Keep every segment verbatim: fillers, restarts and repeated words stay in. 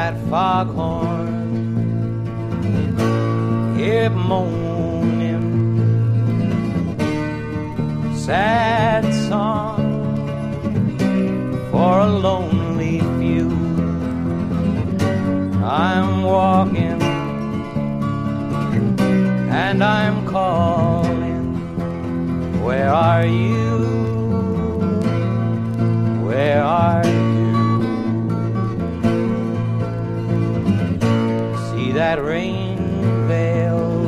that foghorn, hear it moaning, sad song for a lonely few. I'm walking and I'm calling, where are you? Where are you? See that rain veil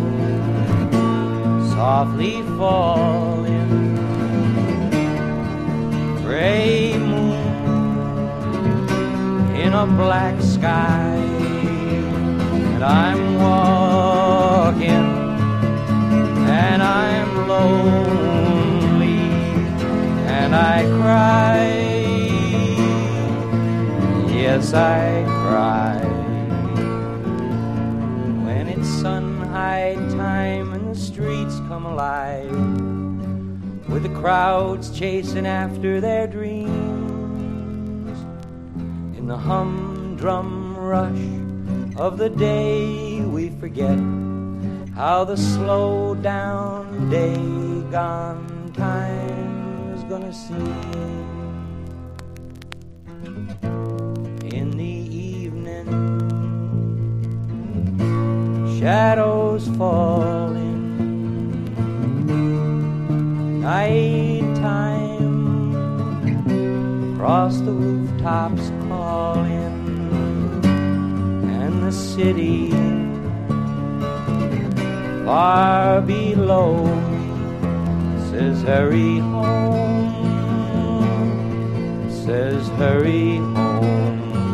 softly falling, gray moon in a black sky, and I'm walking and I'm lonely and I cry, yes I cry. When it's sun-high time and the streets come alive with the crowds chasing after their dreams, in the humdrum rush of the day we forget how the slow down day gone time is gonna seem. In the evening, shadows falling, night time, across the rooftops calling, and the city far below says hurry home, says hurry home.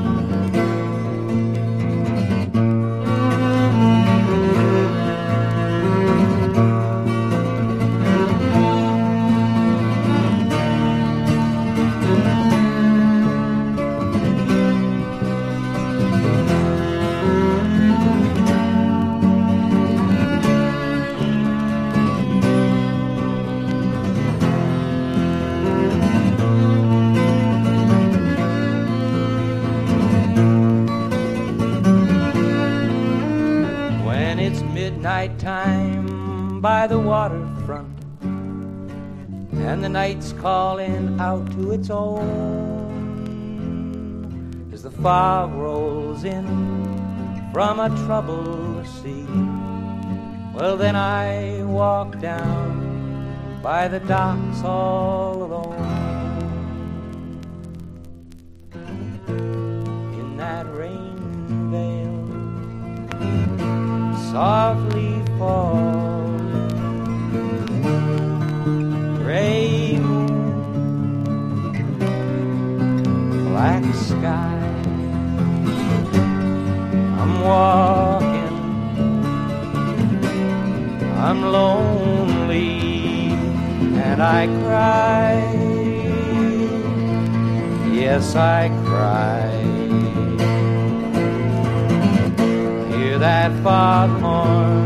Night time by the waterfront, and the night's calling out to its own as the fog rolls in from a troubled sea. Well, then I walk down by the docks all alone in that rain veil softly falling, gray moon, black sky. I'm walking, I'm lonely, and I cry, yes I cry. That foghorn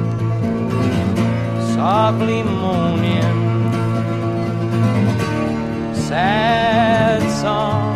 softly moaning, sad song